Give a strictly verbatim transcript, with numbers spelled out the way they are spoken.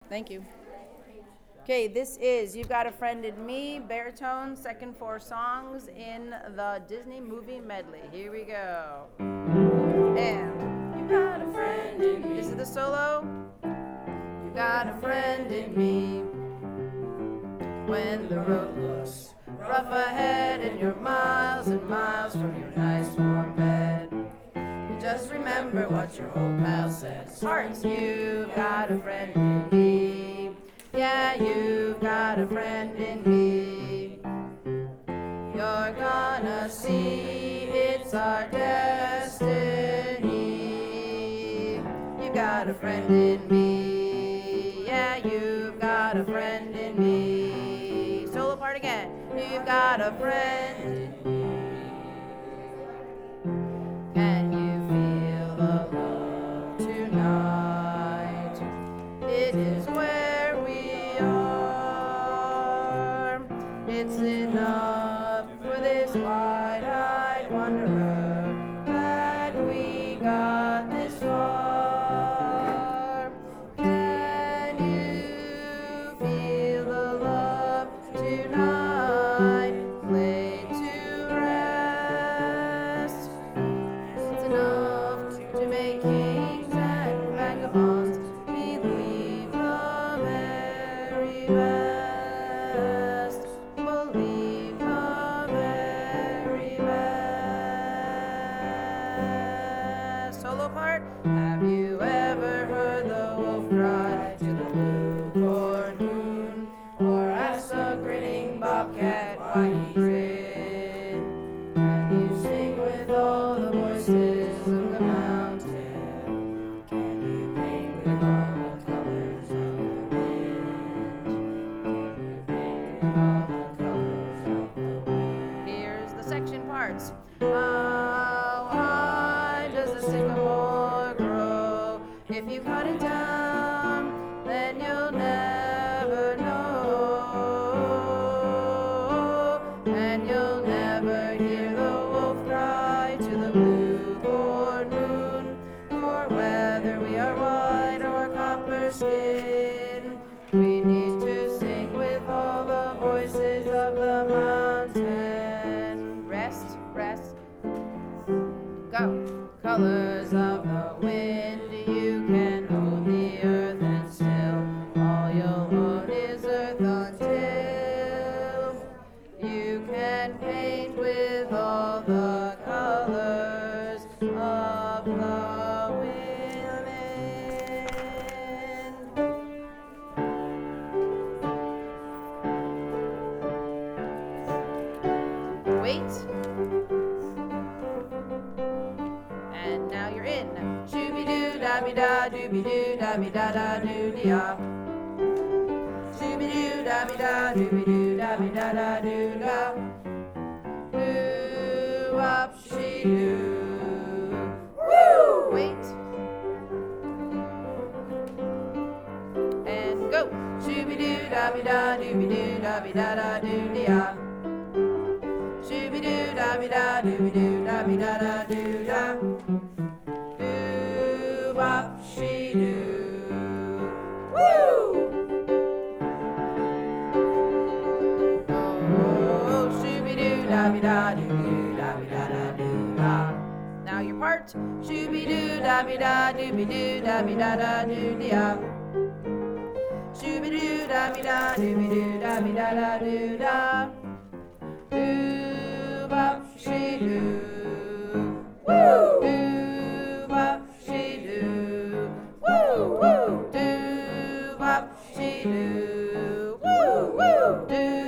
Thank you. Okay, this is You've Got a Friend in Me, baritone, second four songs in the Disney movie medley. Here we go. And you got a friend in me. This is the solo. You got a friend in me. When the road looks rough ahead and you're miles and miles from your nice warm bed, you just remember what your old pal says. Hearts, you've got a friend in me. Yeah, you've got a friend in me. You're gonna see it's our destiny. You got a friend in me. Yeah, you've got a friend in me. Solo part again. You've got a friend in me. Can you feel the love tonight? It is where we are. It's enough for this wide-eyed wanderer that we got this far. Can you feel the love tonight? Laid to rest. It's enough to make kings and vagabonds believe the very best. Believe the very best. Solo part. Have you ever heard the wolf cry to the blue corn moon, or asked a grinning bobcat why he grinned? Can you sing with all the voices of the mountain? Can you paint with all the colors of the wind? Can you paint with all the colors of the wind? Here's the section parts. How high does the sycamore grow? If you cut it down, then you'll never know. And you'll never hear the wolf cry to the blue corn moon, or whether we are white or copper skin. We need to sing with all the voices of the mountain. Rest, rest, go. Colors of the wind, you can hold the earth and still all you'll own is earth until you can paint with all the colors of the wind. Wait. And now you're in. Shooby-doo, da-be-da, dooby-doo, da-be-da, da, doo-dee-ah. Shooby-doo, da-be-da, dooby-doo, da-be-da, da, doo-da. Doo-wop, she-doo. Woo! Wait. And go. Shooby-doo, da-be-da, dooby-doo, da-be-da, da, doo-dee-ah. Shooby-doo, da-be-da, dooby-doo, da-be-da, da, doo-da. Doo-wop, she-doo. Woo! Oh, shooby-doo, da-be-da, doo-doo, da-be-da, da, doo-da. Now your part. Shooby-doo, da-be-da, dooby-doo, da-be-da, da, doo-dee-ah. Shooby-doo, da-be-da, dooby-doo, da-be-da, da, doo-da. Doo-wop, she-doo. Woo! Doo-wop, she-doo. Woo, woo. Doo-wop, she-doo. Woo, woo. Doo